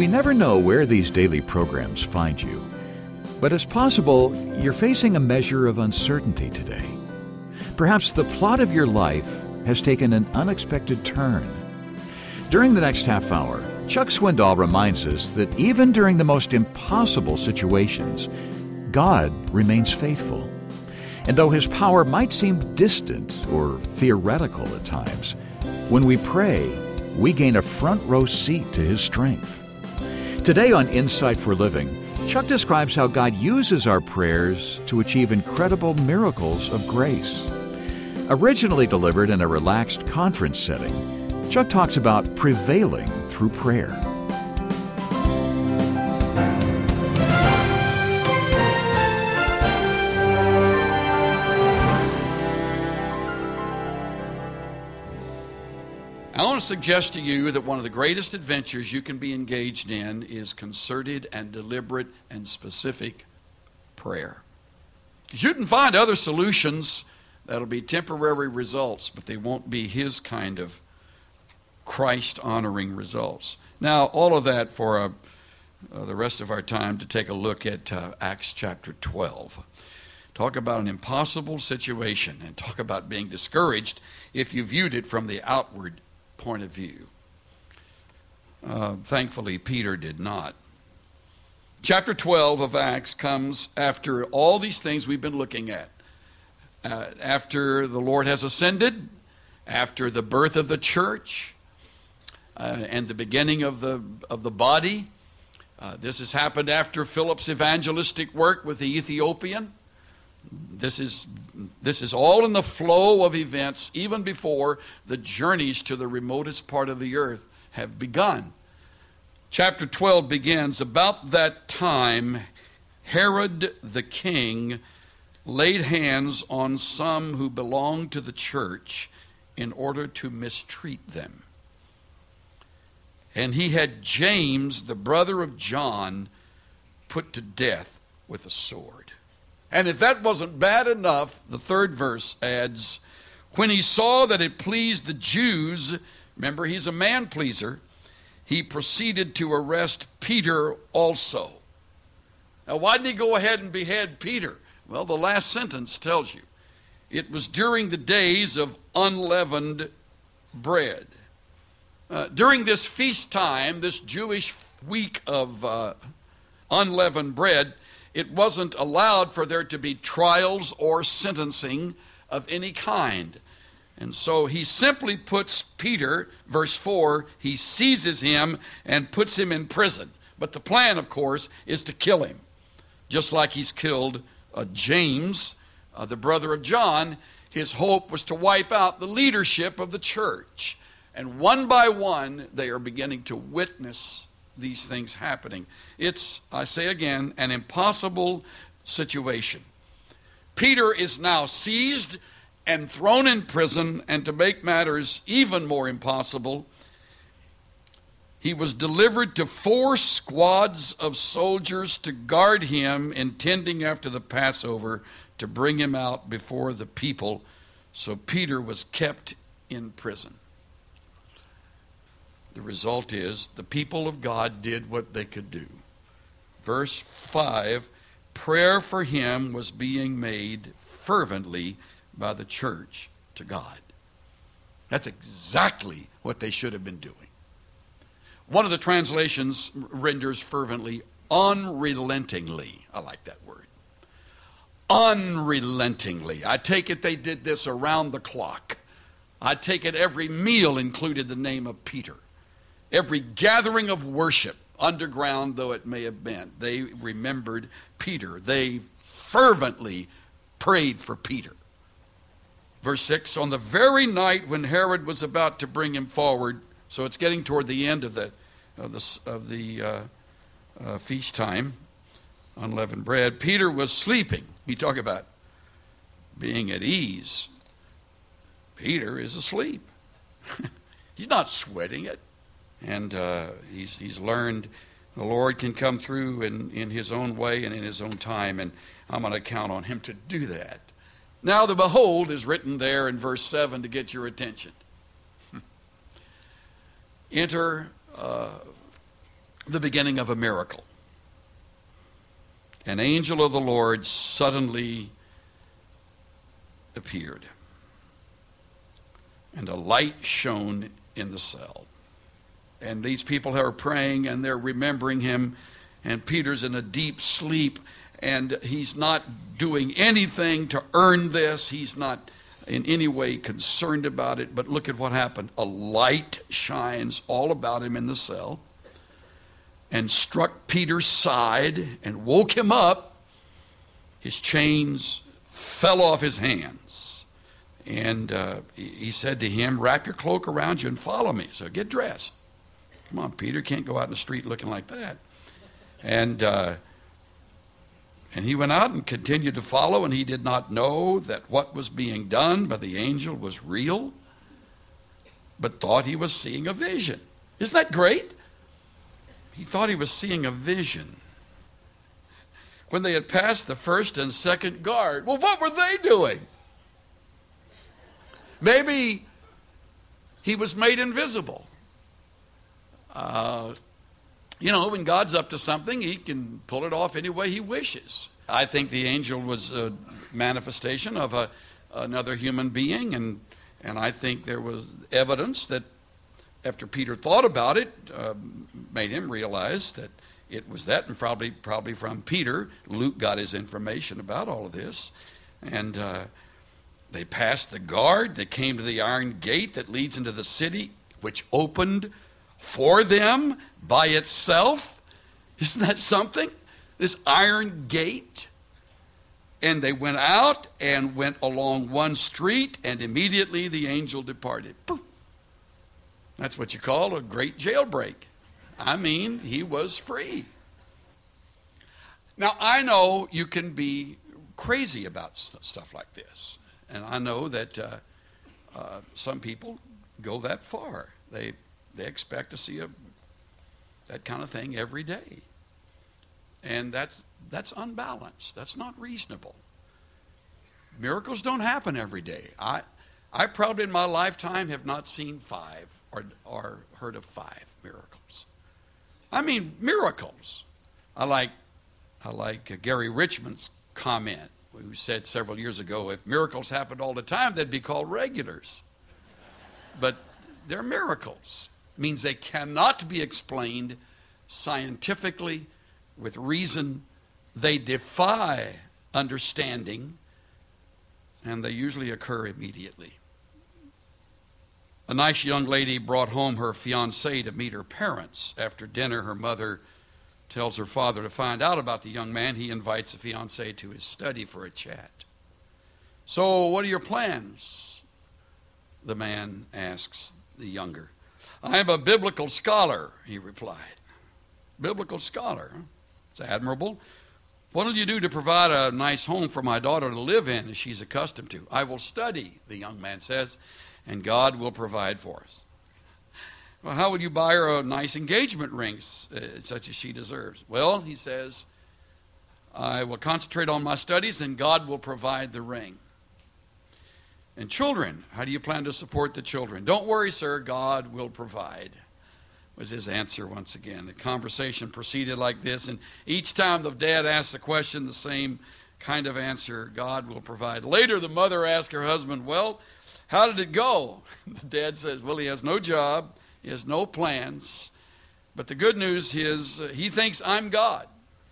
You never know where these daily programs find you, but it's possible you're facing a measure of uncertainty today. Perhaps the plot of your life has taken an unexpected turn. During the next half hour, Chuck Swindoll reminds us that even during the most impossible situations, God remains faithful. And though His power might seem distant or theoretical at times, when we pray, we gain a front row seat to His strength. Today on Insight for Living, Chuck describes how God uses our prayers to achieve incredible miracles of grace. Originally delivered in a relaxed conference setting, Chuck talks about prevailing through prayer. I want to suggest to you that one of the greatest adventures you can be engaged in is concerted and deliberate and specific prayer. Because you can find other solutions that'll be temporary results, but they won't be His kind of Christ-honoring results. Now, all of that for the rest of our time to take a look at Acts chapter 12. Talk about an impossible situation and talk about being discouraged if you viewed it from the outward point of view. Thankfully, Peter did not. Chapter 12 of Acts comes after all these things we've been looking at. After the Lord has ascended, after the birth of the church, and the beginning of the body. This has happened after Philip's evangelistic work with the Ethiopian. This is all in the flow of events, even before the journeys to the remotest part of the earth have begun. Chapter 12 begins, about that time, Herod the king laid hands on some who belonged to the church in order to mistreat them. And he had James, the brother of John, put to death with a sword. And if that wasn't bad enough, the third verse adds, when he saw that it pleased the Jews, remember he's a man-pleaser, he proceeded to arrest Peter also. Now why didn't he go ahead and behead Peter? Well, the last sentence tells you. It was during the days of unleavened bread. During this feast time, this Jewish week of unleavened bread, it wasn't allowed for there to be trials or sentencing of any kind. And so he simply puts Peter, verse 4, he seizes him and puts him in prison. But the plan, of course, is to kill him. Just like he's killed James, the brother of John, his hope was to wipe out the leadership of the church. And one by one, they are beginning to witness these things happening. It's, I say again, an impossible situation. Peter is now seized and thrown in prison, and to make matters even more impossible, he was delivered to 4 squads of soldiers to guard him, intending after the Passover to bring him out before the people. So Peter was kept in prison. The result is the people of God did what they could do. Verse 5, prayer for him was being made fervently by the church to God. That's exactly what they should have been doing. One of the translations renders fervently unrelentingly. I like that word. Unrelentingly. I take it they did this around the clock. I take it every meal included the name of Peter. Every gathering of worship, underground though it may have been, they remembered Peter. They fervently prayed for Peter. Verse 6, on the very night when Herod was about to bring him forward, so it's getting toward the end of the feast time, unleavened bread, Peter was sleeping. You talk about being at ease. Peter is asleep. He's not sweating it. And he's learned the Lord can come through in his own way and in his own time, and I'm going to count on him to do that. Now the behold is written there in verse 7 to get your attention. Enter the beginning of a miracle. An angel of the Lord suddenly appeared, and a light shone in the cell. And these people are praying, and they're remembering him, and Peter's in a deep sleep, and he's not doing anything to earn this. He's not in any way concerned about it. But look at what happened. A light shines all about him in the cell and struck Peter's side and woke him up. His chains fell off his hands. And he said to him, "Wrap your cloak around you and follow me." So get dressed. Come on, Peter, can't go out in the street looking like that. And he went out and continued to follow, and he did not know that what was being done by the angel was real, but thought he was seeing a vision. Isn't that great? He thought he was seeing a vision. When they had passed the first and second guard, well, what were they doing? Maybe he was made invisible. When God's up to something, he can pull it off any way he wishes. I think the angel was a manifestation of another human being, and I think there was evidence that after Peter thought about it, made him realize that it was that, and probably from Peter, Luke got his information about all of this. And they passed the guard. They came to the iron gate that leads into the city, which opened for them by itself. Isn't that something? This iron gate. And they went out and went along one street, and immediately the angel departed. Poof. That's what you call a great jailbreak. I mean, he was free. Now, I know you can be crazy about stuff like this. And I know that some people go that far. They expect to see that kind of thing every day. And that's unbalanced. That's not reasonable. Miracles don't happen every day. I probably in my lifetime have not seen 5 or heard of 5 miracles. I mean, miracles. I like Gary Richmond's comment, who said several years ago, if miracles happened all the time, they'd be called regulars. But they're miracles. It means they cannot be explained scientifically with reason. They defy understanding, and they usually occur immediately. A nice young lady brought home her fiancé to meet her parents. After dinner, her mother tells her father to find out about the young man. He invites the fiancé to his study for a chat. "So, what are your plans?" the man asks the younger. "I am a biblical scholar," he replied. "Biblical scholar? It's admirable. What will you do to provide a nice home for my daughter to live in as she's accustomed to?" "I will study," the young man says, "and God will provide for us." "Well, how will you buy her a nice engagement ring such as she deserves?" "Well," he says, "I will concentrate on my studies and God will provide the ring." "And children, how do you plan to support the children?" "Don't worry, sir, God will provide," was his answer once again. The conversation proceeded like this, and each time the dad asked the question, the same kind of answer, "God will provide." Later, the mother asked her husband, "Well, how did it go?" The dad says, "Well, he has no job, he has no plans, but the good news is he thinks I'm God."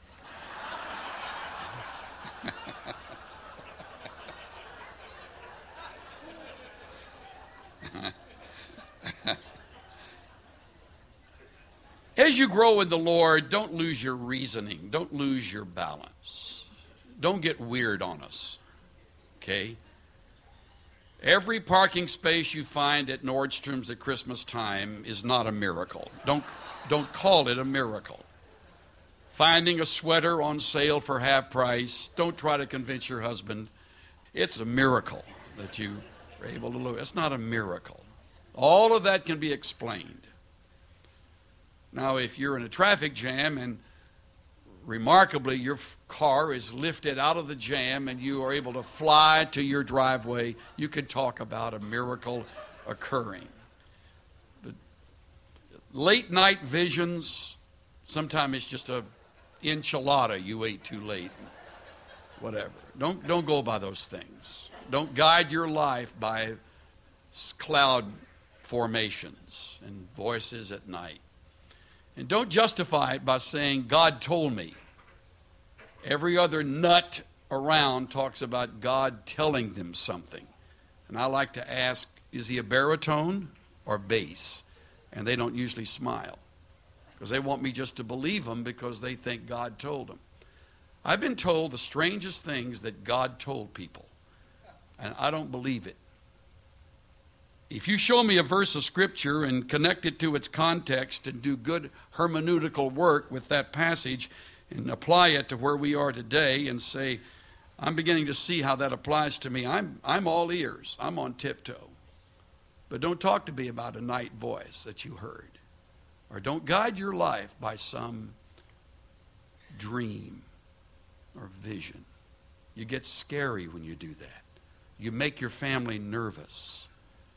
As you grow in the Lord, don't lose your reasoning. Don't lose your balance. Don't get weird on us. Okay? Every parking space you find at Nordstrom's at Christmas time is not a miracle. Don't call it a miracle. Finding a sweater on sale for half price, don't try to convince your husband it's a miracle that you were able to lose. It's not a miracle. All of that can be explained. Now, if you're in a traffic jam and remarkably your car is lifted out of the jam and you are able to fly to your driveway, you could talk about a miracle occurring. But late night visions, Sometimes it's just a enchilada you ate too late. Whatever. Don't go by those things. Don't guide your life by cloud formations and voices at night. And don't justify it by saying, God told me. Every other nut around talks about God telling them something. And I like to ask, is he a baritone or bass? And they don't usually smile, because they want me just to believe them because they think God told them. I've been told the strangest things that God told people, and I don't believe it. If you show me a verse of Scripture and connect it to its context and do good hermeneutical work with that passage and apply it to where we are today and say, I'm beginning to see how that applies to me, I'm all ears. I'm on tiptoe. But don't talk to me about a night voice that you heard. Or don't guide your life by some dream or vision. You get scary when you do that. You make your family nervous.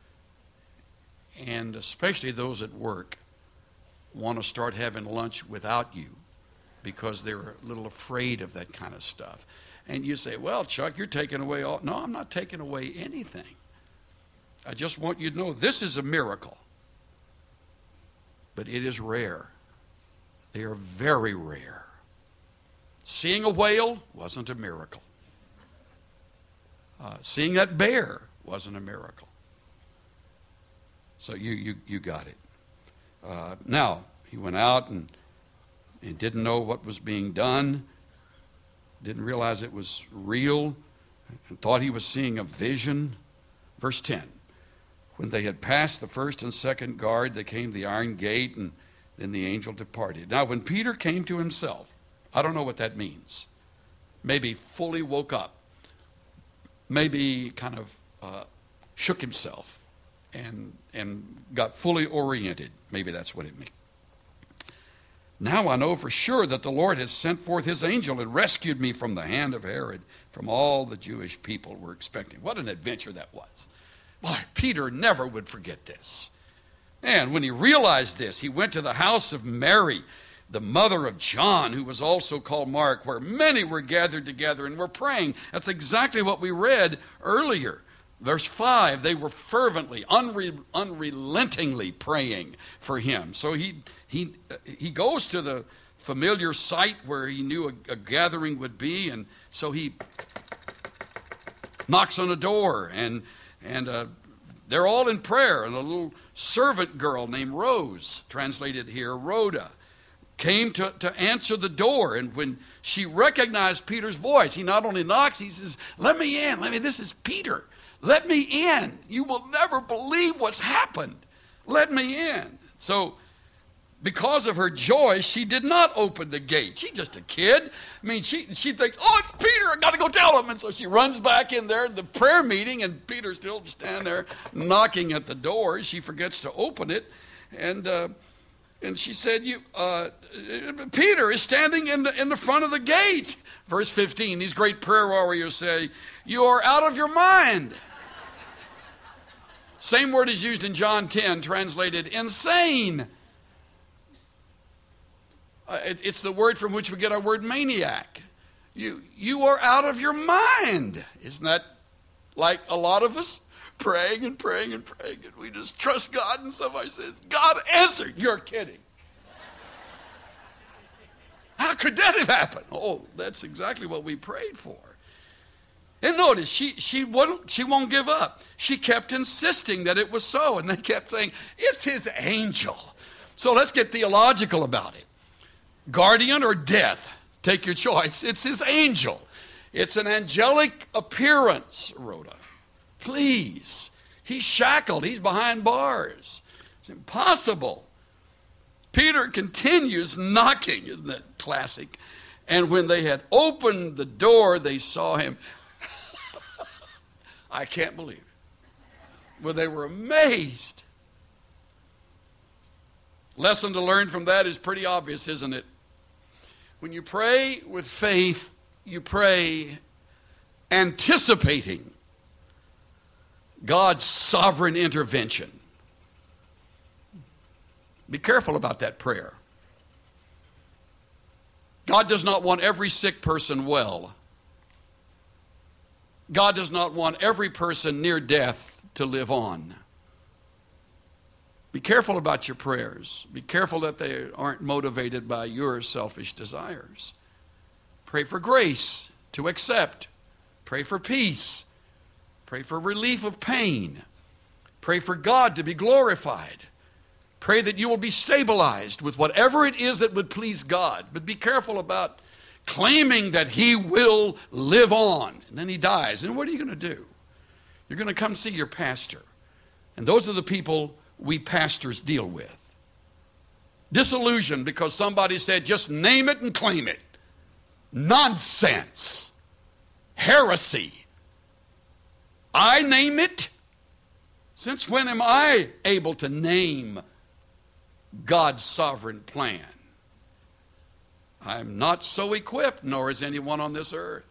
And especially those at work want to start having lunch without you because they're a little afraid of that kind of stuff. And you say, well, Chuck, you're taking away all. No, I'm not taking away anything. I just want you to know this is a miracle. But it is rare. They are very rare. Seeing a whale wasn't a miracle. Seeing that bear wasn't a miracle. So you got it. Now, he went out and didn't know what was being done, didn't realize it was real, and thought he was seeing a vision. Verse 10, when they had passed the first and second guard, they came to the iron gate, and then the angel departed. Now, when Peter came to himself, I don't know what that means. Maybe fully woke up. Maybe kind of shook himself and got fully oriented. Maybe that's what it means. Now I know for sure that the Lord has sent forth his angel and rescued me from the hand of Herod, from all the Jewish people were expecting. What an adventure that was. Boy, Peter never would forget this. And when he realized this, he went to the house of Mary, the mother of John, who was also called Mark, where many were gathered together and were praying. That's exactly what we read earlier. Verse 5, they were fervently, unrelentingly praying for him. So he goes to the familiar site where he knew a gathering would be, and so he knocks on a door, and they're all in prayer, and a little servant girl named Rose, translated here, Rhoda, came to answer the door. And when she recognized Peter's voice, he not only knocks, he says, let me in. This is Peter. Let me in. You will never believe what's happened. Let me in. So because of her joy, she did not open the gate. She's just a kid. She thinks, oh, it's Peter. I got to go tell him. And so she runs back in there, the prayer meeting, and Peter's still standing there knocking at the door. She forgets to open it. And she said, Peter is standing in the front of the gate. Verse 15, these great prayer warriors say, you are out of your mind. Same word is used in John 10, translated insane. It's the word from which we get our word maniac. You are out of your mind. Isn't that like a lot of us? Praying and praying and praying, and we just trust God, and somebody says, God answered. You're kidding. How could that have happened? Oh, that's exactly what we prayed for. And notice, she won't give up. She kept insisting that it was so, and they kept saying, it's his angel. So let's get theological about it. Guardian or death, take your choice. It's his angel. It's an angelic appearance, Rhoda. Please. He's shackled. He's behind bars. It's impossible. Peter continues knocking. Isn't that classic? And when they had opened the door, they saw him. I can't believe it. Well, they were amazed. Lesson to learn from that is pretty obvious, isn't it? When you pray with faith, you pray anticipating God's sovereign intervention. Be careful about that prayer. God does not want every sick person well. God does not want every person near death to live on. Be careful about your prayers. Be careful that they aren't motivated by your selfish desires. Pray for grace to accept. Pray for peace. Pray for relief of pain. Pray for God to be glorified. Pray that you will be stabilized with whatever it is that would please God. But be careful about claiming that he will live on. And then he dies. And what are you going to do? You're going to come see your pastor. And those are the people we pastors deal with. Disillusioned because somebody said, just name it and claim it. Nonsense. Heresy. I name it? Since when am I able to name God's sovereign plan? I'm not so equipped, nor is anyone on this earth.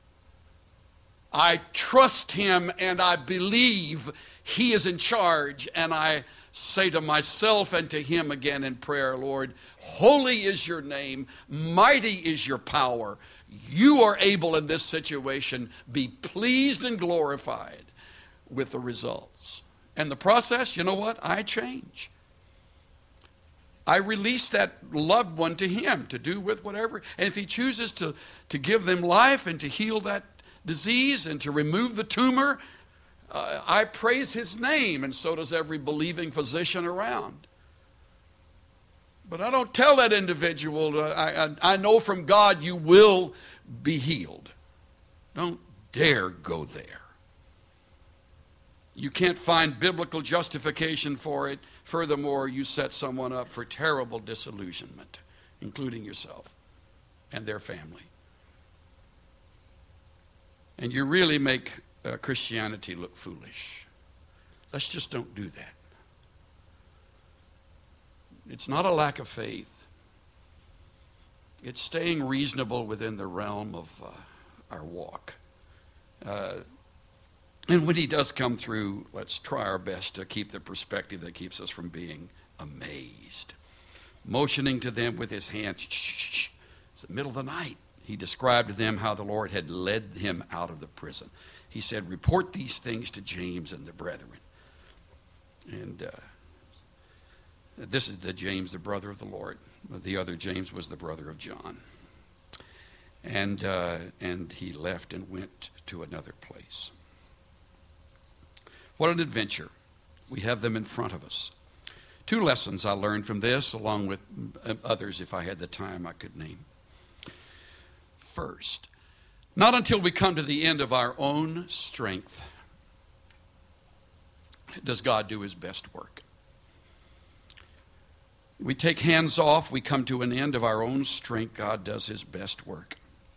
I trust him and I believe he is in charge, and I say to myself and to him again in prayer, Lord, holy is your name, mighty is your power. You are able in this situation. Be pleased and glorified with the results. And the process, you know what? I change. I release that loved one to him to do with whatever. And if he chooses to give them life and to heal that disease and to remove the tumor, I praise his name, and so does every believing physician around. But I don't tell that individual, I know from God you will be healed. Don't dare go there. You can't find biblical justification for it. Furthermore, you set someone up for terrible disillusionment, including yourself and their family. And you really make Christianity look foolish. Let's just don't do that. It's not a lack of faith. It's staying reasonable within the realm of our walk. And when he does come through, let's try our best to keep the perspective that keeps us from being amazed. Motioning to them with his hand, shh, shh, shh. It's the middle of the night. He described to them how the Lord had led him out of the prison. He said, report these things to James and the brethren. And this is the James, the brother of the Lord. The other James was the brother of John. And he left and went to another place. What an adventure. We have them in front of us. 2 lessons I learned from this, along with others, if I had the time I could name. First, not until we come to the end of our own strength does God do his best work. We take hands off, we come to an end of our own strength, God does his best work.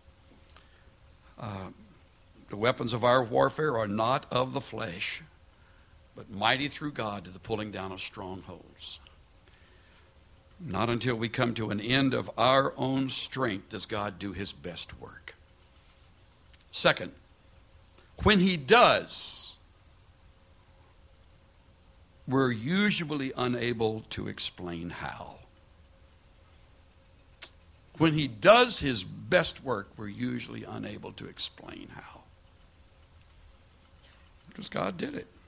The weapons of our warfare are not of the flesh, but mighty through God to the pulling down of strongholds. Not until we come to an end of our own strength does God do his best work. Second, when he does, we're usually unable to explain how. When he does his best work, we're usually unable to explain how. Because God did it.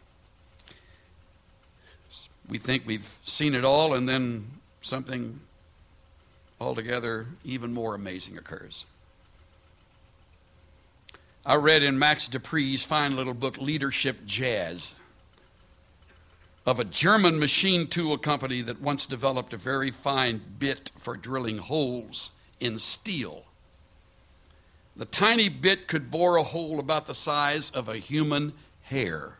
We think we've seen it all, and then something altogether even more amazing occurs. I read in Max Dupree's fine little book, Leadership Jazz, of a German machine tool company that once developed a very fine bit for drilling holes in steel. The tiny bit could bore a hole about the size of a human hair.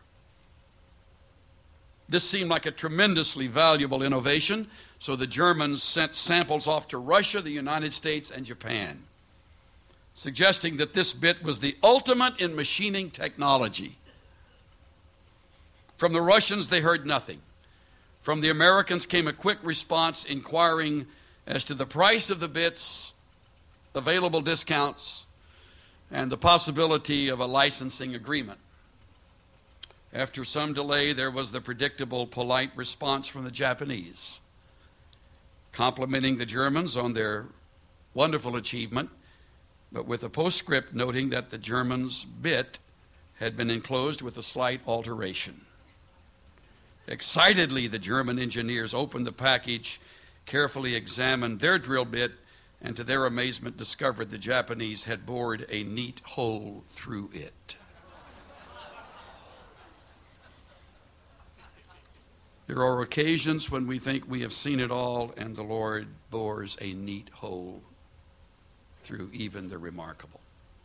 This seemed like a tremendously valuable innovation, so the Germans sent samples off to Russia, the United States, and Japan, suggesting that this bit was the ultimate in machining technology. From the Russians, they heard nothing. From the Americans came a quick response inquiring as to the price of the bits, available discounts, and the possibility of a licensing agreement. After some delay, there was the predictable, polite response from the Japanese, complimenting the Germans on their Wonderful achievement, but with a postscript noting that the German's bit had been enclosed with a slight alteration. Excitedly, the German engineers opened the package, carefully examined their drill bit, and to their amazement discovered the Japanese had bored a neat hole through it. There are occasions when we think we have seen it all, and the Lord bores a neat hole through even the remarkable.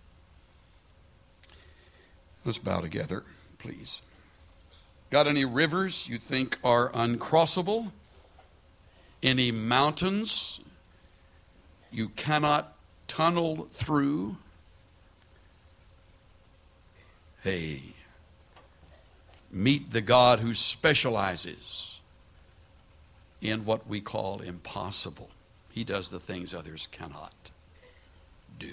Let's bow together, please. Got any rivers you think are uncrossable? Any mountains you cannot tunnel through? Hey, meet the God who specializes in what we call impossible. He does the things others cannot do.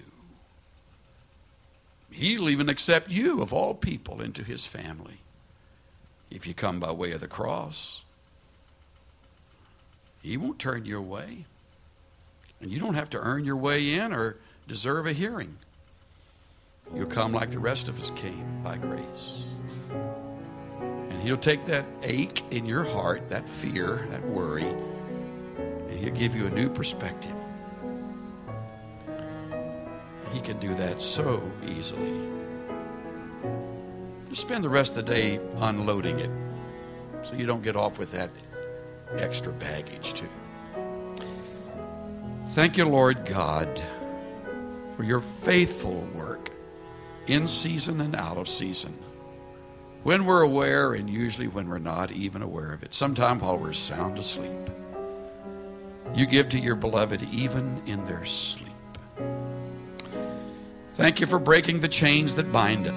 He'll even accept you, of all people, into his family if you come by way of the cross. He won't turn you away. And you don't have to earn your way in or deserve a hearing. You'll come like the rest of us came, by grace. And he'll take that ache in your heart, that fear, that worry, and he'll give you a new perspective. He can do that so easily. Just spend the rest of the day unloading it so you don't get off with that extra baggage too. Thank you, Lord God, for your faithful work in season and out of season. When we're aware, and usually when we're not even aware of it, sometime while we're sound asleep, you give to your beloved even in their sleep. Thank you for breaking the chains that bind us.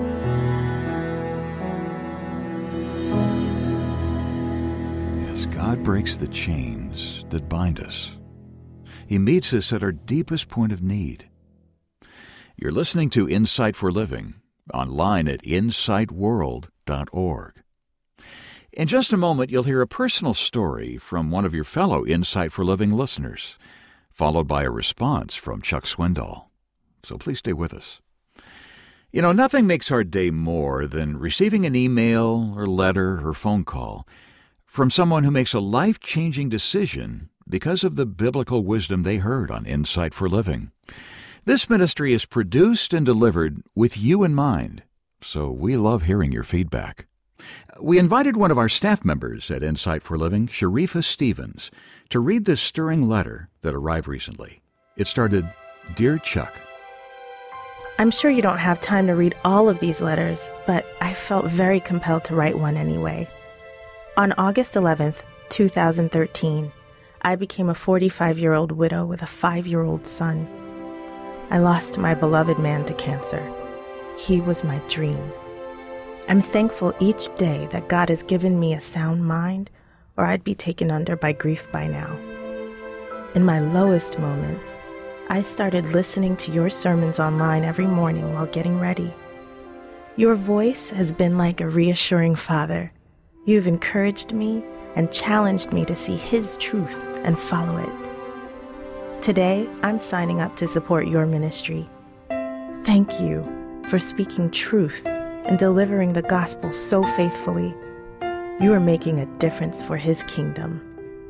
Yes, God breaks the chains that bind us. He meets us at our deepest point of need. You're listening to Insight for Living, online at insightworld.org. In just a moment, you'll hear a personal story from one of your fellow Insight for Living listeners, followed by a response from Chuck Swindoll. So please stay with us. You know, nothing makes our day more than receiving an email or letter or phone call from someone who makes a life-changing decision because of the biblical wisdom they heard on Insight for Living. This ministry is produced and delivered with you in mind, so we love hearing your feedback. We invited one of our staff members at Insight for Living, Sharifa Stevens, to read this stirring letter that arrived recently. It started, "Dear Chuck." I'm sure you don't have time to read all of these letters, but I felt very compelled to write one anyway. On August 11th, 2013, I became a 45-year-old widow with a 5-year-old son. I lost my beloved man to cancer. He was my dream. I'm thankful each day that God has given me a sound mind, or I'd be taken under by grief by now. In my lowest moments, I started listening to your sermons online every morning while getting ready. Your voice has been like a reassuring father. You've encouraged me and challenged me to see His truth and follow it. Today, I'm signing up to support your ministry. Thank you for speaking truth and delivering the gospel so faithfully. You are making a difference for His kingdom.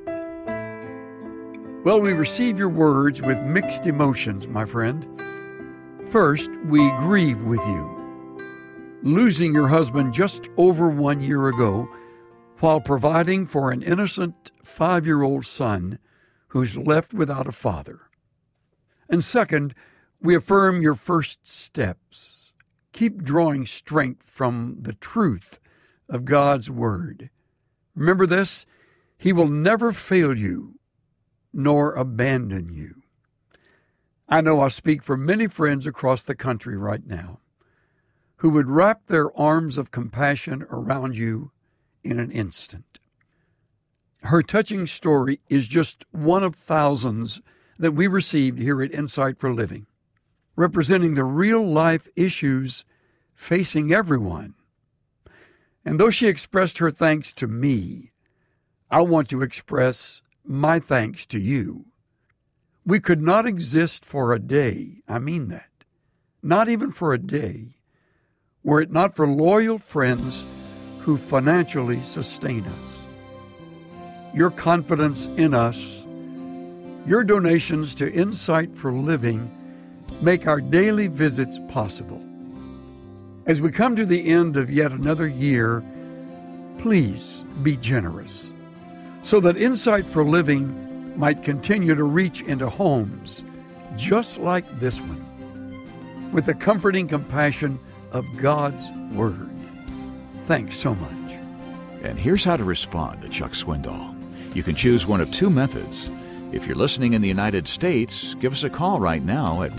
Well, we receive your words with mixed emotions, my friend. First, we grieve with you. Losing your husband just over 1 year ago while providing for an innocent 5-year-old son who's left without a father. And second, we affirm your first steps. Keep drawing strength from the truth of God's Word. Remember this, He will never fail you nor abandon you. I know I speak for many friends across the country right now who would wrap their arms of compassion around you in an instant. Her touching story is just one of thousands that we received here at Insight for Living, representing the real-life issues facing everyone. And though she expressed her thanks to me, I want to express my thanks to you. We could not exist for a day, I mean that, not even for a day, were it not for loyal friends who financially sustain us. Your confidence in us, your donations to Insight for Living make our daily visits possible. As we come to the end of yet another year, please be generous so that Insight for Living might continue to reach into homes just like this one with the comforting compassion of God's Word. Thanks so much. And here's how to respond to Chuck Swindoll. You can choose one of two methods. If you're listening in the United States, give us a call right now at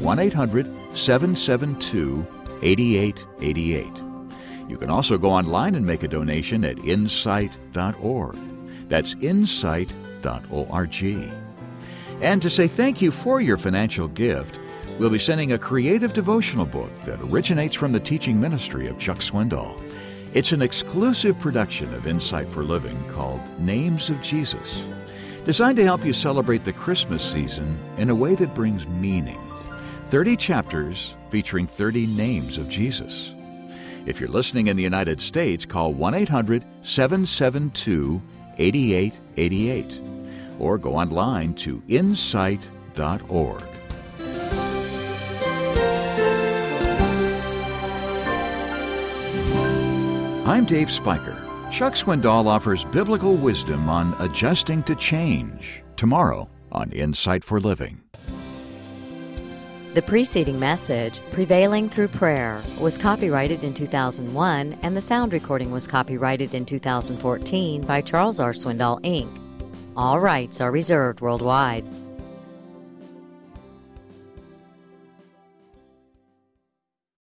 1-800-772-8888. You can also go online and make a donation at insight.org. That's insight.org. And to say thank you for your financial gift, we'll be sending a creative devotional book that originates from the teaching ministry of Chuck Swindoll. It's an exclusive production of Insight for Living called Names of Jesus, designed to help you celebrate the Christmas season in a way that brings meaning. 30 chapters featuring 30 names of Jesus. If you're listening in the United States, call 1-800-772-8888 or go online to insight.org. I'm Dave Spiker. Chuck Swindoll offers biblical wisdom on adjusting to change tomorrow on Insight for Living. The preceding message, Prevailing Through Prayer, was copyrighted in 2001, and the sound recording was copyrighted in 2014 by Charles R. Swindoll, Inc. All rights are reserved worldwide.